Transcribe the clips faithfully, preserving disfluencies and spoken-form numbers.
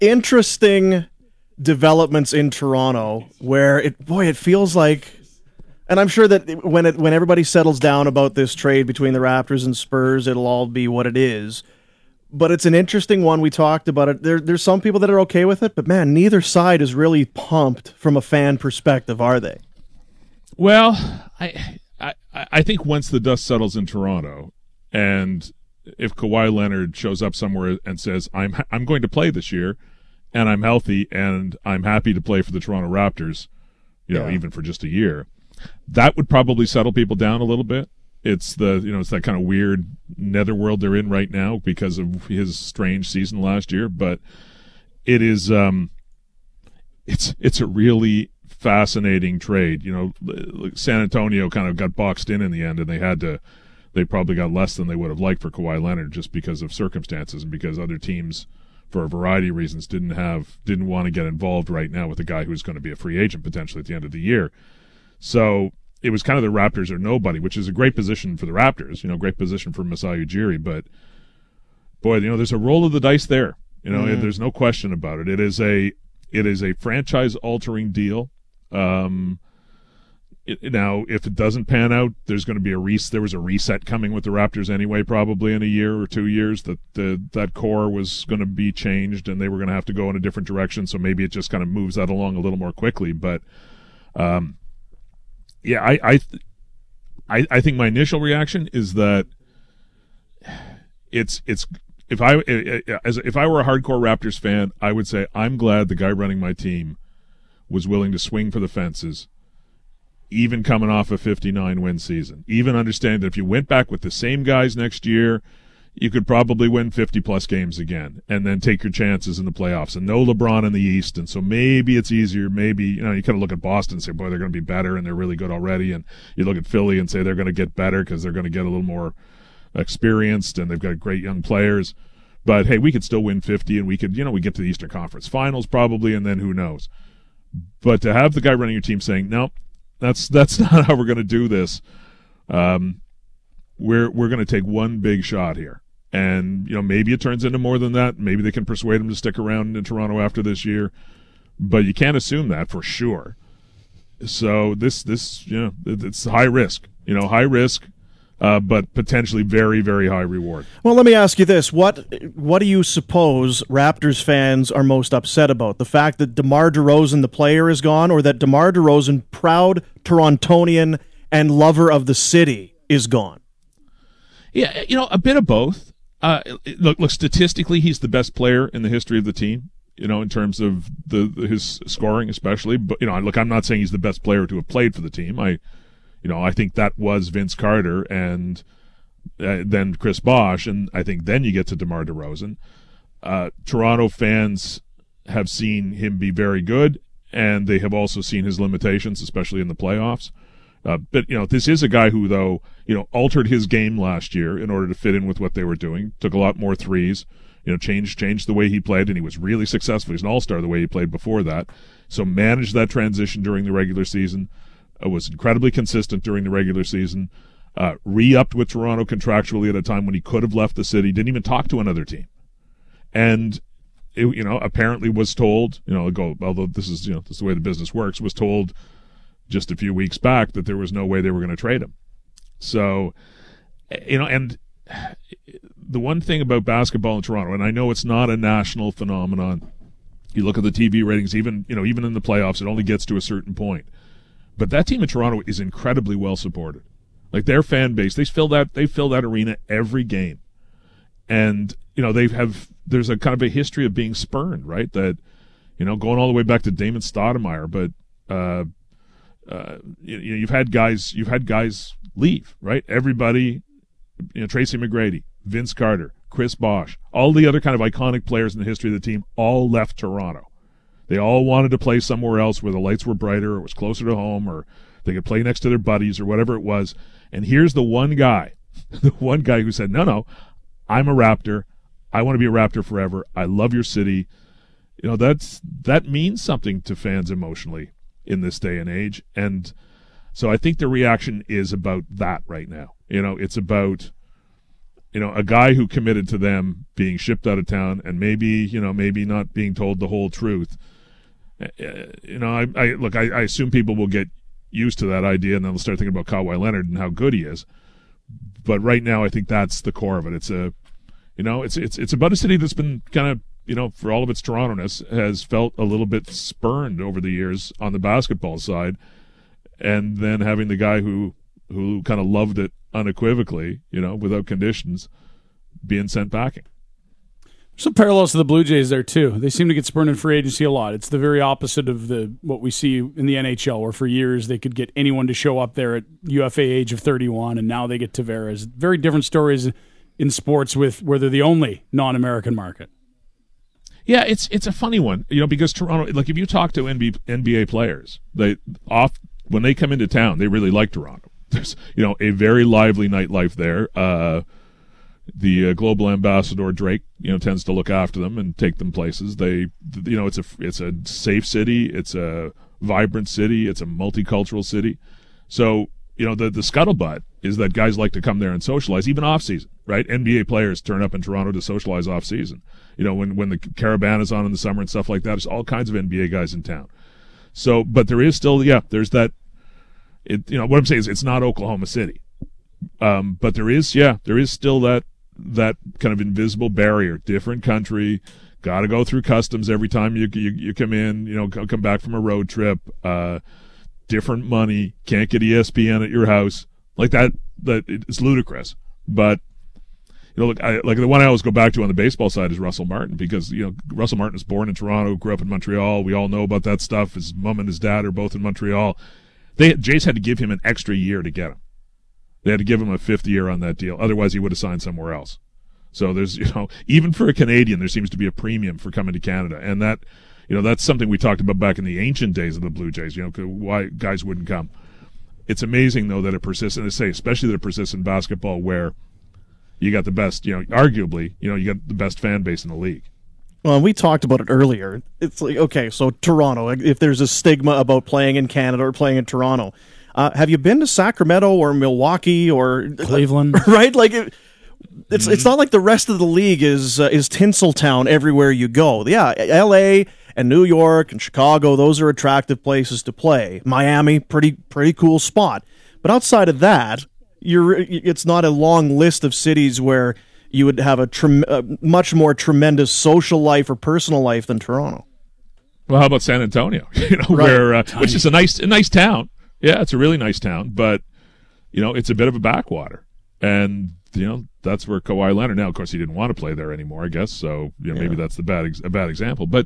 interesting developments in Toronto where it boy it feels like, and I'm sure that when it when everybody settles down about this trade between the Raptors and Spurs, it'll all be what it is. But it's an interesting one. We talked about it. There, there's some people that are okay with it, but man, neither side is really pumped from a fan perspective, are they? Well, I I, I think once the dust settles in Toronto, and if Kawhi Leonard shows up somewhere and says, I'm I'm going to play this year, and I'm healthy, and I'm happy to play for the Toronto Raptors, you know, Yeah. even for just a year, that would probably settle people down a little bit. It's the you know it's that kind of weird netherworld they're in right now because of his strange season last year. But it is um, it's it's a really fascinating trade. You know, San Antonio kind of got boxed in in the end, and they had to they probably got less than they would have liked for Kawhi Leonard just because of circumstances and because other teams, for a variety of reasons, didn't have didn't want to get involved right now with a guy who's going to be a free agent potentially at the end of the year. So it was kind of the Raptors or nobody, which is a great position for the Raptors, you know, great position for Masai Ujiri. But, boy, you know, there's a roll of the dice there. You know, Mm-hmm. there's no question about it. It is a it is a franchise-altering deal. Um, it, now, if it doesn't pan out, there's going to be a res- there was a reset coming with the Raptors anyway, probably in a year or two years, that the, that core was going to be changed and they were going to have to go in a different direction. So maybe it just kind of moves that along a little more quickly. But, um, yeah, I, I, I, I think my initial reaction is that it's it's if I as if I were a hardcore Raptors fan, I would say I'm glad the guy running my team was willing to swing for the fences, even coming off a fifty-nine win season. Even understand that if you went back with the same guys next year, you could probably win fifty-plus games again and then take your chances in the playoffs. And no LeBron in the East, and so maybe it's easier. Maybe, you know, you kind of look at Boston and say, boy, they're going to be better, and they're really good already. And you look at Philly and say they're going to get better because they're going to get a little more experienced, and they've got great young players. But, hey, we could still win fifty, and we could, you know, we get to the Eastern Conference Finals probably, and then who knows. But to have the guy running your team saying, no, that's that's not how we're going to do this. Um, we're we're going to take one big shot here. And, you know, maybe it turns into more than that. Maybe they can persuade him to stick around in Toronto after this year. But you can't assume that for sure. So this, this you know, it's high risk. You know, high risk, uh, but potentially very, very high reward. Well, let me ask you this. What what do you suppose Raptors fans are most upset about? The fact that DeMar DeRozan, the player, is gone, or that DeMar DeRozan, proud Torontonian and lover of the city, is gone? Yeah, you know, a bit of both. Uh, look, look. Statistically, he's the best player in the history of the team. You know, in terms of the, the his scoring, especially. But you know, look, I'm not saying he's the best player to have played for the team. I, you know, I think that was Vince Carter and uh, then Chris Bosh, and I think then you get to DeMar DeRozan. Uh, Toronto fans have seen him be very good, and they have also seen his limitations, especially in the playoffs. Uh, but, you know, this is a guy who, though, you know, altered his game last year in order to fit in with what they were doing. Took a lot more threes, you know, changed changed the way he played, and he was really successful. He's an all-star the way he played before that. So managed that transition during the regular season, uh, was incredibly consistent during the regular season, uh, re-upped with Toronto contractually at a time when he could have left the city, didn't even talk to another team. And, it, you know, apparently was told, you know, go, although this is, you know, this is the way the business works, was told just a few weeks back that there was no way they were going to trade him. So, you know, and the one thing about basketball in Toronto, and I know it's not a national phenomenon, you look at the T V ratings, even, you know, even in the playoffs, it only gets to a certain point. But that team in Toronto is incredibly well supported. Like their fan base, they fill that, they fill that arena every game. And, you know, they have, there's a kind of a history of being spurned, right? That, you know, going all the way back to Damon Stoudemire, but, uh, Uh, you, you know, you've had guys, you've had guys leave, right? Everybody, you know, Tracy McGrady, Vince Carter, Chris Bosh, all the other kind of iconic players in the history of the team all left Toronto. They all wanted to play somewhere else where the lights were brighter, or it was closer to home, or they could play next to their buddies, or whatever it was. And here's the one guy, the one guy who said, no, no, I'm a Raptor. I want to be a Raptor forever. I love your city. You know, that's, that means something to fans emotionally in this day and age. And so I think the reaction is about that right now. You know, it's about, you know, a guy who committed to them being shipped out of town and maybe, you know, maybe not being told the whole truth. Uh, you know, I, I look, I, I assume people will get used to that idea and then they'll start thinking about Kawhi Leonard and how good he is. But right now, I think that's the core of it. It's a, you know, it's it's it's about a city that's been kind of, you know, for all of its Toronto-ness, has felt a little bit spurned over the years on the basketball side, and then having the guy who who kind of loved it unequivocally, you know, without conditions, being sent packing. Some parallels to the Blue Jays there too. They seem to get spurned in free agency a lot. It's the very opposite of the what we see in the N H L, where for years they could get anyone to show up there at U F A age of thirty-one, and now they get Tavares. Very different stories in sports with where they're the only non-American market. Yeah, it's it's a funny one, you know, because Toronto, like if you talk to N B A players, they off when they come into town, they really like Toronto. There's, you know, a very lively nightlife there. Uh, the uh, global ambassador Drake, you know, tends to look after them and take them places. They, you know, it's a it's a safe city, it's a vibrant city, it's a multicultural city. So, you know, the the scuttlebutt is that guys like to come there and socialize, even off season, right? N B A players turn up in Toronto to socialize off season. You know, when when the Caravan is on in the summer and stuff like that, there's all kinds of N B A guys in town. So, but there is still, yeah, there's that. It, you know, what I'm saying is it's not Oklahoma City, um, but there is, yeah, there is still that that kind of invisible barrier. Different country, got to go through customs every time you, you you come in. You know, come back from a road trip. Uh, different money, can't get E S P N at your house like that. That it's ludicrous. But you know, look, I, like the one I always go back to on the baseball side is Russell Martin, because you know Russell Martin was born in Toronto, grew up in Montreal. We all know about that stuff. His mom and his dad are both in Montreal. They Jays had to give him an extra year to get him. They had to give him a fifth year on that deal. Otherwise, he would have signed somewhere else. So there's, you know, even for a Canadian, there seems to be a premium for coming to Canada. And that, you know, that's something we talked about back in the ancient days of the Blue Jays, you know, why guys wouldn't come. It's amazing, though, that it persists, and I say, especially that it persists in basketball where you got the best, you know, arguably, you know, you got the best fan base in the league. Well, we talked about it earlier. It's like, okay, so Toronto, if there's a stigma about playing in Canada or playing in Toronto, uh, have you been to Sacramento or Milwaukee or Cleveland? Right? Like, it, it's Mm-hmm. it's not like the rest of the league is uh, is Tinseltown everywhere you go. Yeah, L A and New York and Chicago, those are attractive places to play. Miami, pretty pretty cool spot. But outside of that, you're it's not a long list of cities where you would have a trem- uh, much more tremendous social life or personal life than Toronto. Well, how about San Antonio? You know, Right. where uh, which is a nice, a nice town. Yeah, it's a really nice town, but you know, it's a bit of a backwater, and you know that's where Kawhi Leonard. Now, of course, he didn't want to play there anymore, I guess. So you know, maybe Yeah. that's the bad, ex- a bad example. But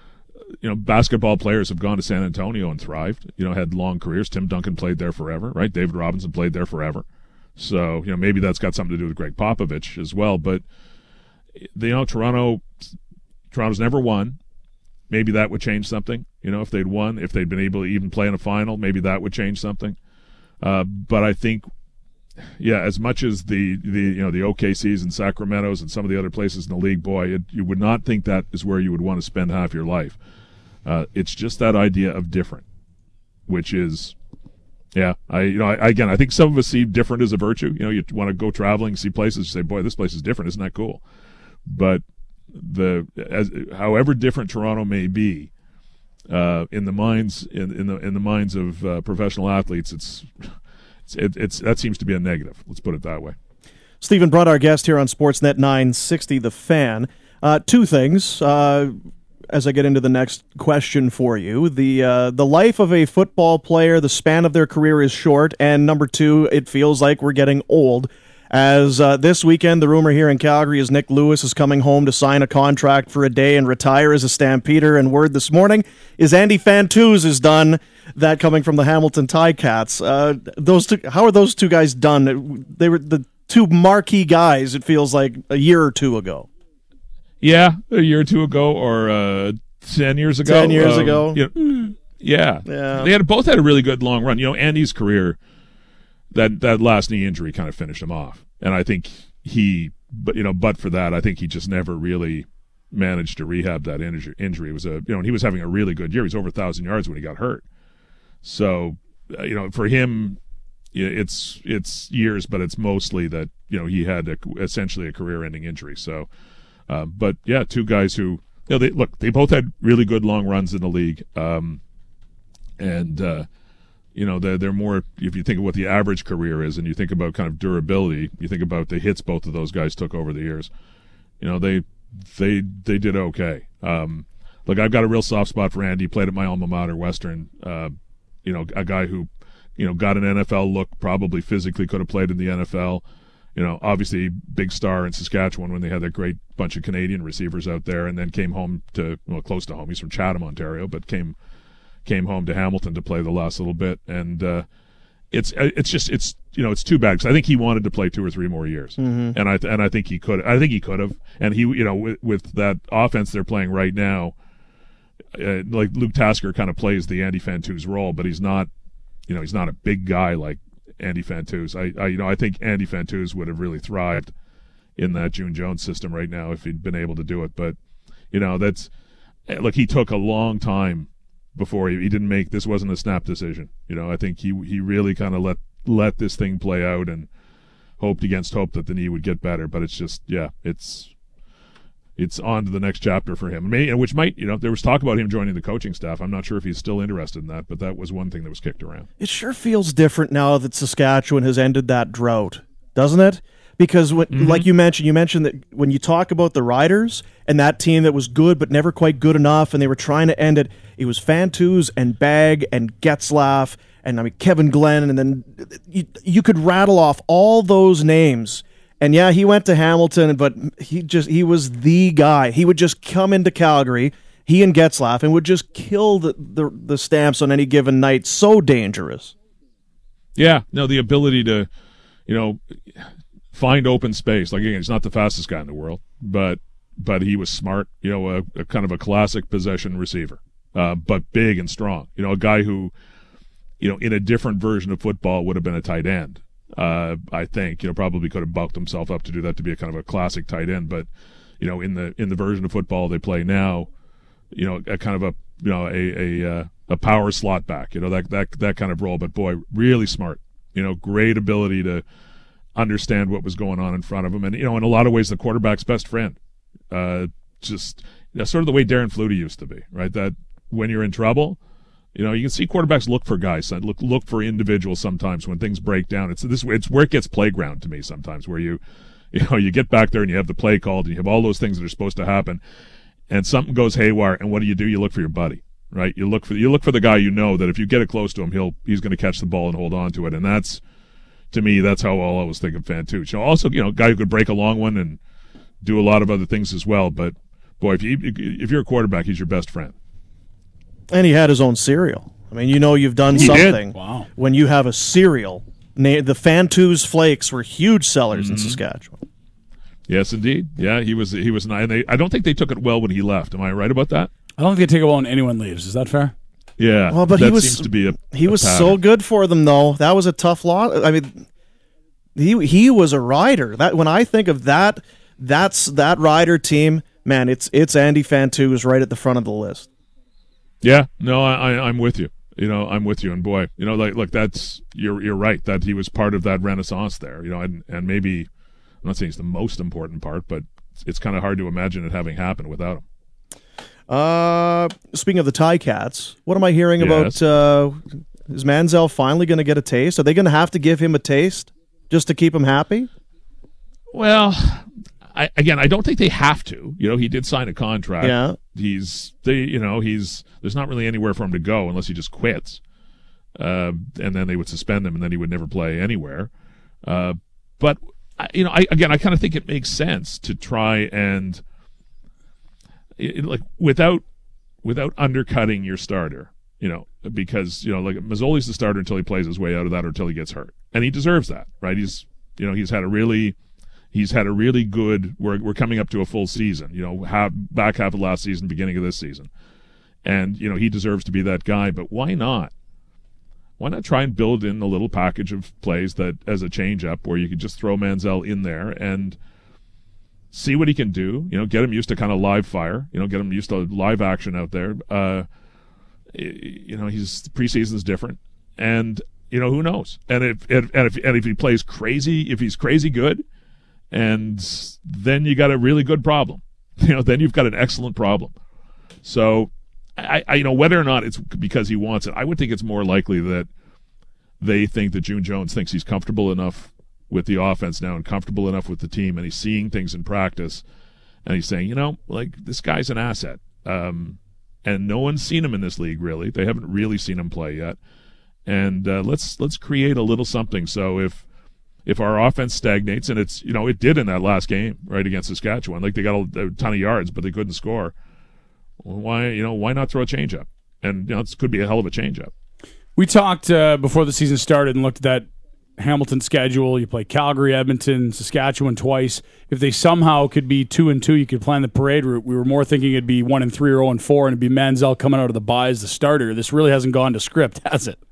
you know, basketball players have gone to San Antonio and thrived. You know, had long careers. Tim Duncan played there forever, right? David Robinson played there forever. So, you know, maybe that's got something to do with Greg Popovich as well. But, you know, Toronto, Toronto's never won. Maybe that would change something. You know, if they'd won, if they'd been able to even play in a final, maybe that would change something. Uh, but I think, yeah, as much as the, the you know, the O K Cs and Sacramentos and some of the other places in the league, boy, it, you would not think that is where you would want to spend half your life. Uh, it's just that idea of different, which is... Yeah, I you know I, again I think some of us see different as a virtue. You know, you want to go traveling, see places, you say, boy, this place is different. Isn't that cool? But the as however different Toronto may be, uh, in the minds in, in the in the minds of uh, professional athletes, it's it's it, it's that seems to be a negative. Let's put it that way. Stephen Brunt, our guest here on Sportsnet nine sixty, The Fan. Uh, two things. Uh, as I get into the next question for you. The uh, the life of a football player, the span of their career is short, and number two, it feels like we're getting old. As uh, this weekend, the rumor here in Calgary is Nick Lewis is coming home to sign a contract for a day and retire as a Stampeder, and word this morning is Andy Fantuz is done. That coming from the Hamilton Ticats. Uh, those two, how are those two guys done? They were the two marquee guys, it feels like, a year or two ago. Yeah, a year or two ago, or uh, ten years ago. Ten years um, ago. You know, yeah, Yeah. They had both had a really good long run. You know, Andy's career, that that last knee injury kind of finished him off, and I think he, but you know, but for that, I think he just never really managed to rehab that injury. Injury it was a, you know, and he was having a really good year. He was over a thousand yards when he got hurt. So, uh, you know, for him, it's it's years, but it's mostly that you know he had a, essentially a career-ending injury. So, uh, but yeah, two guys who you know they look they both had really good long runs in the league, um, and uh, you know they're they're more if you think of what the average career is, and you think about kind of durability, you think about the hits both of those guys took over the years. You know they they they did okay. Um, look, I've got a real soft spot for Andy. He played at my alma mater, Western. Uh, you know, a guy who. You know, got an N F L look, probably physically could have played in the N F L. You know, obviously big star in Saskatchewan when they had that great bunch of Canadian receivers out there, and then came home to, well, close to home. He's from Chatham, Ontario, but came came home to Hamilton to play the last little bit. And uh, it's it's just, it's, you know, it's too bad because I think he wanted to play two or three more years. Mm-hmm. And I and I think he could, I think he could have. And he, you know, with, with that offense they're playing right now, uh, like Luke Tasker kind of plays the Andy Fantuz role, but he's not, You know, he's not a big guy like Andy Fantuz. I, I, you know, I think Andy Fantuz would have really thrived in that June Jones system right now if he'd been able to do it. But, you know, that's look. He took a long time before he, he didn't make. This wasn't a snap decision. You know, I think he he really kind of let let this thing play out and hoped against hope that the knee would get better. But it's just, yeah, it's. It's on to the next chapter for him, which might, you know, there was talk about him joining the coaching staff. I'm not sure if he's still interested in that, but that was one thing that was kicked around. It sure feels different now that Saskatchewan has ended that drought, doesn't it? Because, when, mm-hmm. like you mentioned, you mentioned that when you talk about the Riders and that team that was good but never quite good enough, and they were trying to end it, it was Fantuz and Bagg and Getzlaff and I mean Kevin Glenn, and then you, you could rattle off all those names. And yeah, he went to Hamilton, but he just he was the guy. He would just come into Calgary, he and Getzlaff, and would just kill the, the, the Stamps on any given night. So dangerous. Yeah, no, the ability to, you know, find open space. Like, again, he's not the fastest guy in the world, but but he was smart, you know, a, a kind of a classic possession receiver, uh, but big and strong. You know, a guy who, you know, in a different version of football would have been a tight end. Uh, I think, you know, probably could have bulked himself up to do that, to be a kind of a classic tight end. But, you know, in the in the version of football they play now, you know, a kind of a you know a a uh, a power slot back, you know, that that that kind of role. But boy, really smart. You know, great ability to understand what was going on in front of him, and you know, in a lot of ways, the quarterback's best friend. Uh, just you know, sort of the way Darren Flutie used to be, right? That when you're in trouble. You know, you can see quarterbacks look for guys, look look for individuals sometimes when things break down. It's this it's where it gets playground to me sometimes, where you, you know, you get back there and you have the play called and you have all those things that are supposed to happen, and something goes haywire. And what do you do? You look for your buddy, right? You look for you look for the guy you know that if you get it close to him, he'll he's going to catch the ball and hold on to it. And that's, to me, that's how I'll always think of Fantuz. You know, also, you know, a guy who could break a long one and do a lot of other things as well. But boy, if you if you're a quarterback, he's your best friend. And he had his own cereal. I mean, you know you've done he something wow. when you have a cereal. The Fantuz Flakes were huge sellers mm-hmm. in Saskatchewan. Yes, indeed. Yeah, he was. He was. And they, I don't think they took it well when he left. Am I right about that? I don't think they take it well when anyone leaves. Is that fair? Yeah. Well, but that he was. Seems to be a, he a was pattern. so good for them, though. That was a tough loss. I mean, he he was a rider. That when I think of that, that's that rider team. Man, it's it's Andy Fantuz right at the front of the list. Yeah, no, I, I, I'm with you. You know, I'm with you. And boy, you know, like, look, that's you're you're right that he was part of that renaissance there. You know, and and maybe I'm not saying it's the most important part, but it's, it's kind of hard to imagine it having happened without him. Uh, speaking of the Ticats, what am I hearing yes. about? Uh, is Manziel finally going to get a taste? Are they going to have to give him a taste just to keep him happy? Well, I, again, I don't think they have to. You know, he did sign a contract. Yeah. He's they, you know, he's there's not really anywhere for him to go unless he just quits, uh, and then they would suspend him, and then he would never play anywhere. Uh, but you know, I, again, I kind of think it makes sense to try and it, like without without undercutting your starter. You know, because you know, like Mazzoli's the starter until he plays his way out of that, or until he gets hurt, and he deserves that, right? He's you know, he's had a really He's had a really good. We're we're coming up to a full season. You know, half, back half of last season, beginning of this season, and you know he deserves to be that guy. But why not? Why not try and build in a little package of plays that as a change up, where you could just throw Manziel in there and see what he can do. You know, get him used to kind of live fire. You know, get him used to live action out there. Uh, you know, he's preseason's different, and you know, who knows? And if and, and if and if he plays crazy, if he's crazy good, and then you got a really good problem. You know, then you've got an excellent problem. So, I, I you know whether or not it's because he wants it, I would think it's more likely that they think that June Jones thinks he's comfortable enough with the offense now and comfortable enough with the team, and he's seeing things in practice, and he's saying, you know, like, this guy's an asset. Um, and no one's seen him in this league, really. They haven't really seen him play yet. And uh, let's let's create a little something. So if if our offense stagnates, and it's, you know, it did in that last game, right, against Saskatchewan, like they got a, a ton of yards, but they couldn't score. Well, why, you know, why not throw a changeup? And, you know, this could be a hell of a changeup. We talked uh, before the season started and looked at that Hamilton schedule. You play Calgary, Edmonton, Saskatchewan twice. If they somehow could be two and two, you could plan the parade route. We were more thinking it'd be one and three or zero and four, and it'd be Manziel coming out of the bye as the starter. This really hasn't gone to script, has it?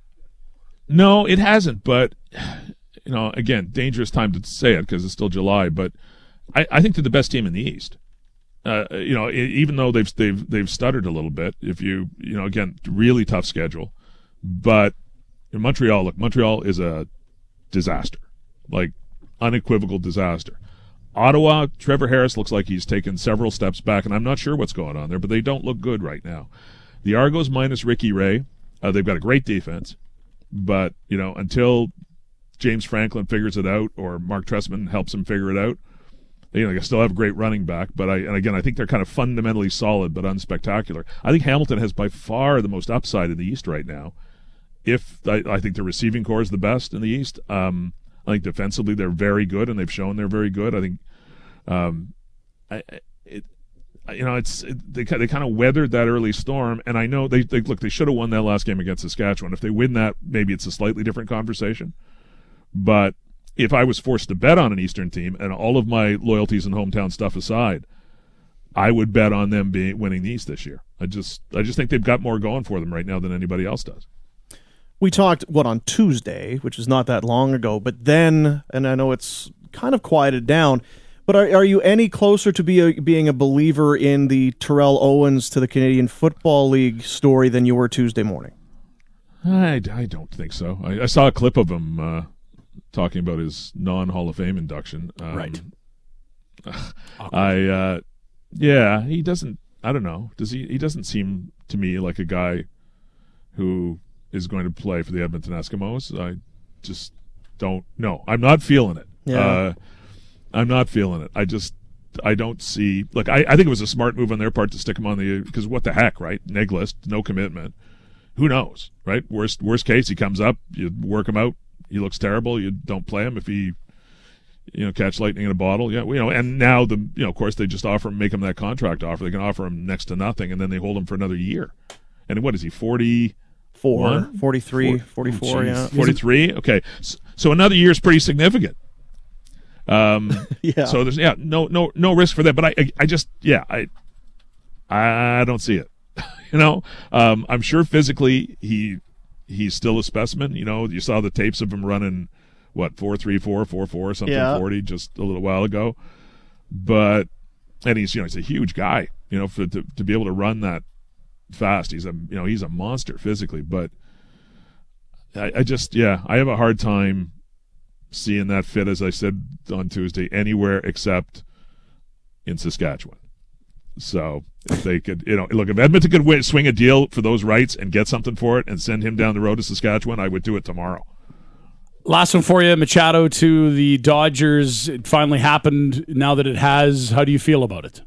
No, it hasn't. But, you know, again, dangerous time to say it because it's still July. But I, I think they're the best team in the East. Uh, you know, even though they've they've they've stuttered a little bit. If you you know, again, really tough schedule. But in Montreal, look, Montreal is a disaster, like unequivocal disaster. Ottawa, Trevor Harris looks like he's taken several steps back, and I'm not sure what's going on there, but they don't look good right now. The Argos minus Ricky Ray, uh, they've got a great defense, but you know, until James Franklin figures it out or Mark Trestman helps him figure it out, you know, they still have a great running back. But I, and again, I think they're kind of fundamentally solid but unspectacular. I think Hamilton has by far the most upside in the East right now. If I, I think the receiving core is the best in the East. Um, I think defensively they're very good, and they've shown they're very good. I think, um, I, it, you know, it's it, they they kind of weathered that early storm, and I know they, they look they should have won that last game against Saskatchewan. If they win that, maybe it's a slightly different conversation. But if I was forced to bet on an Eastern team, and all of my loyalties and hometown stuff aside, I would bet on them being winning the East this year. I just I just think they've got more going for them right now than anybody else does. We talked, what, on Tuesday, which is not that long ago, but then, and I know it's kind of quieted down, but are, are you any closer to be a, being a believer in the Terrell Owens to the Canadian Football League story than you were Tuesday morning? I, I don't think so. I, I saw a clip of him uh, talking about his non-Hall of Fame induction. Um, right. I, uh, yeah, he doesn't, I don't know. Does he, he doesn't seem to me like a guy who is going to play for the Edmonton Eskimos. I just don't know. I'm not feeling it. Yeah. Uh, I'm not feeling it. I just, I don't see, look, I, I think it was a smart move on their part to stick him on the, because what the heck, right? Neg list, no commitment. Who knows, right? Worst, worst case, he comes up, you work him out, he looks terrible, you don't play him if he, you know, catch lightning in a bottle. Yeah, you know, and now the, you know, of course they just offer him, make him that contract offer. They can offer him next to nothing, and then they hold him for another year. And what is he, forty? Four, forty-three, Four. forty-four, Oh, yeah. forty-three? Okay. So, so another year is pretty significant. Um, Yeah. So there's, yeah, no, no, no risk for that. But I, I, I just, yeah, I, I don't see it. You know, um, I'm sure physically he, he's still a specimen. You know, you saw the tapes of him running, what, four three four, four four, something Yeah. forty just a little while ago. But, and he's, you know, he's a huge guy, you know, for, to, to be able to run that fast. He's a, you know, he's a monster physically, but I, I just, yeah, I have a hard time seeing that fit, as I said on Tuesday, anywhere except in Saskatchewan. So if they could, you know, look, if Edmonton could win, swing a deal for those rights and get something for it and send him down the road to Saskatchewan, I would do it tomorrow. Last one for you, Machado to the Dodgers. It finally happened. Now that it has, how do you feel about it?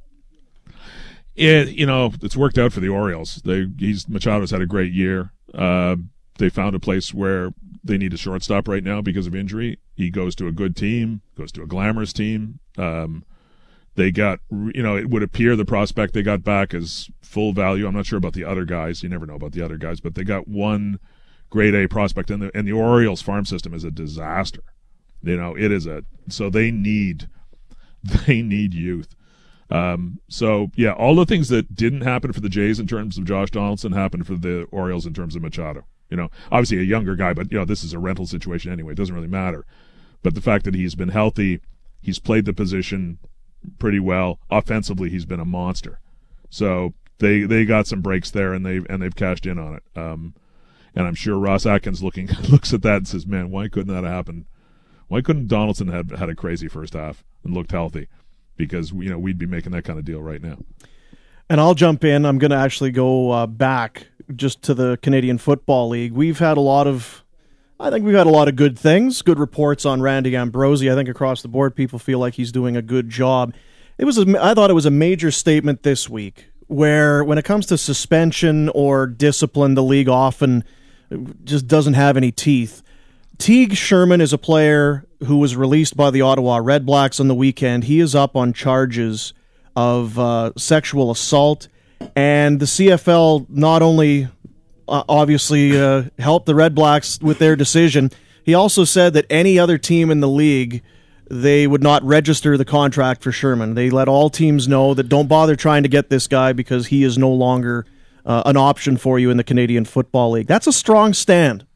It, you know, it's worked out for the Orioles. They, he's Machado's had a great year. Uh, they found a place where they need a shortstop right now because of injury. He goes to a good team, goes to a glamorous team. Um, they got, you know, it would appear the prospect they got back is full value. I'm not sure about the other guys. You never know about the other guys, but they got one grade A prospect, and the, and the Orioles farm system is a disaster. You know, it is a, so they need, they need youth. Um, so yeah, all the things that didn't happen for the Jays in terms of Josh Donaldson happened for the Orioles in terms of Machado. You know, obviously a younger guy, but you know, this is a rental situation anyway. It doesn't really matter. But the fact that he's been healthy, he's played the position pretty well. Offensively, he's been a monster. So they they got some breaks there, and they and they've cashed in on it. Um, And I'm sure Ross Atkins looking looks at that and says, "Man, why couldn't that happen? Why couldn't Donaldson have had a crazy first half and looked healthy? Because you know we'd be making that kind of deal right now." And I'll jump in. I'm going to actually go uh, back just to the Canadian Football League. We've had a lot of, I think we've had a lot of good things, good reports on Randy Ambrosie. I think across the board, people feel like he's doing a good job. It was, a, I thought it was a major statement this week, where when it comes to suspension or discipline, the league often just doesn't have any teeth. Teague Sherman is a player who was released by the Ottawa Red Blacks on the weekend. He is up on charges of uh, sexual assault, and the C F L not only uh, obviously uh, helped the Red Blacks with their decision, he also said that any other team in the league, they would not register the contract for Sherman. They let all teams know that don't bother trying to get this guy because he is no longer uh, an option for you in the Canadian Football League. That's a strong stand.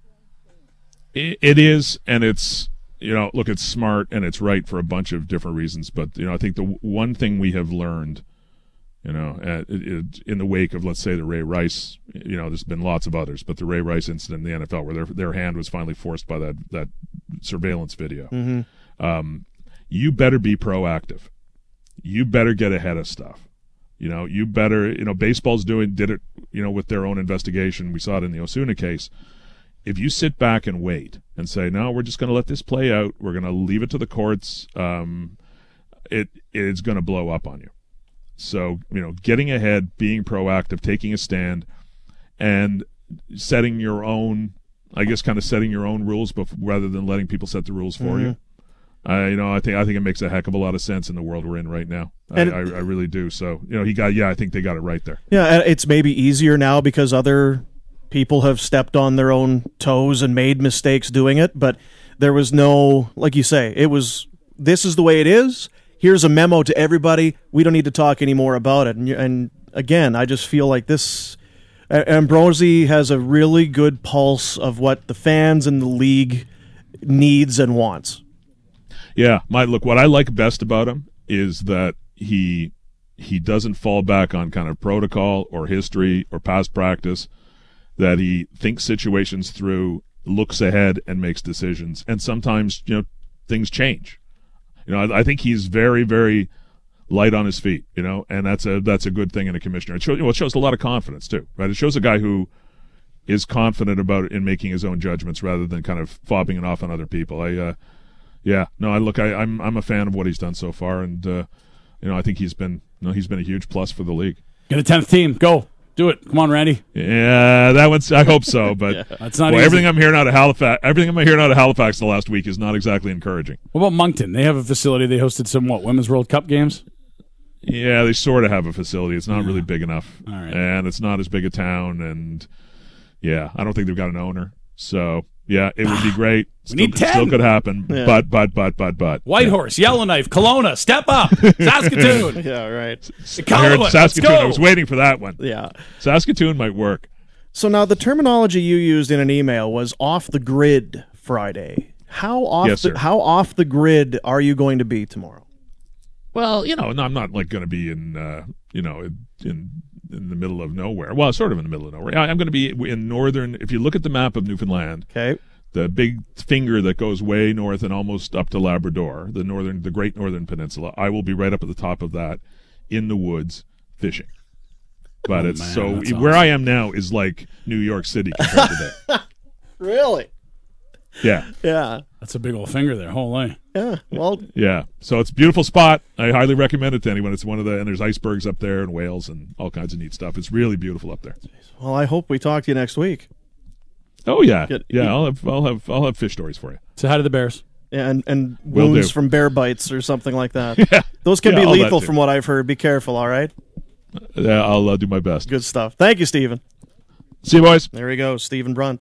It is, and it's, you know, look, it's smart and it's right for a bunch of different reasons. But, you know, I think the one thing we have learned, you know, at, it, in the wake of, let's say, the Ray Rice, you know, there's been lots of others, but the Ray Rice incident in the N F L where their their hand was finally forced by that, that surveillance video. Mm-hmm. Um, you better be proactive. You better get ahead of stuff. You know, you better, you know, baseball's doing, did it, you know, with their own investigation. We saw it in the Osuna case. If you sit back and wait and say, no, we're just going to let this play out, we're going to leave it to the courts, um, it it's going to blow up on you. So, you know, getting ahead, being proactive, taking a stand, and setting your own, I guess, kind of setting your own rules bef- rather than letting people set the rules for mm-hmm. you. Uh, you know, I think I think it makes a heck of a lot of sense in the world we're in right now. I, I, I really do. So, you know, he got, yeah, I think they got it right there. Yeah, and it's maybe easier now because other people have stepped on their own toes and made mistakes doing it, but there was no, like you say, it was, this is the way it is. Here's a memo to everybody. We don't need to talk anymore about it. And, and again, I just feel like this, Ambrosie has a really good pulse of what the fans and the league needs and wants. Yeah, my look, what I like best about him is that he he doesn't fall back on kind of protocol or history or past practice, that he thinks situations through, looks ahead, and makes decisions. And sometimes, you know, things change. You know, I, I think he's very, very light on his feet, you know, and that's a that's a good thing in a commissioner. It shows, you know, it shows a lot of confidence, too, right? It shows a guy who is confident about it in making his own judgments rather than kind of fobbing it off on other people. I, uh, yeah, no, I look, I, I'm I'm a fan of what he's done so far, and uh, you know, I think he's been, you know, he's been a huge plus for the league. Get a tenth team, go. Do it. Come on, Randy. Yeah, that one's, I hope so, but yeah, that's not well, easy. everything I'm hearing out of Halifax, everything I'm hearing out of Halifax the last week is not exactly encouraging. What about Moncton? They have a facility. They hosted some, what, Women's World Cup games? Yeah, they sort of have a facility. It's not yeah. really big enough. All right. And it's not as big a town, and yeah, I don't think they've got an owner. So, yeah, it would be great. we still, need ten. Still could happen, yeah. but, but, but, but, but. Whitehorse, yeah. Yellowknife, Kelowna, step up. Saskatoon. Yeah, right. I heard Saskatoon. I was waiting for that one. Yeah. Saskatoon might work. So now the terminology you used in an email was off the grid Friday. How off yes, the, sir. how off the grid are you going to be tomorrow? Well, you know, no, I'm not like going to be in, uh, you know, in, in in the middle of nowhere. Well, sort of in the middle of nowhere. I, I'm going to be in northern. If you look at the map of Newfoundland, okay, the big finger that goes way north and almost up to Labrador, the northern, the Great Northern Peninsula, I will be right up at the top of that, in the woods, fishing. But oh, it's man, so awesome. where I am now is like New York City compared to that. Really? Yeah. Yeah. That's a big old finger there. Holy. Yeah. Well. Yeah. So it's a beautiful spot. I highly recommend it to anyone. It's one of the, and there's icebergs up there and whales and all kinds of neat stuff. It's really beautiful up there. Well, I hope we talk to you next week. Oh yeah, Get, yeah. I'll have, I'll have, I'll have fish stories for you. So how do the Bears? Yeah, and and Will wounds do. from bear bites or something like that. Yeah. Those can Yeah, be all that lethal, too. from what I've heard. Be careful. All right. Yeah, I'll uh, do my best. Good stuff. Thank you, Stephen. See you, boys. There we go, Stephen Brunt.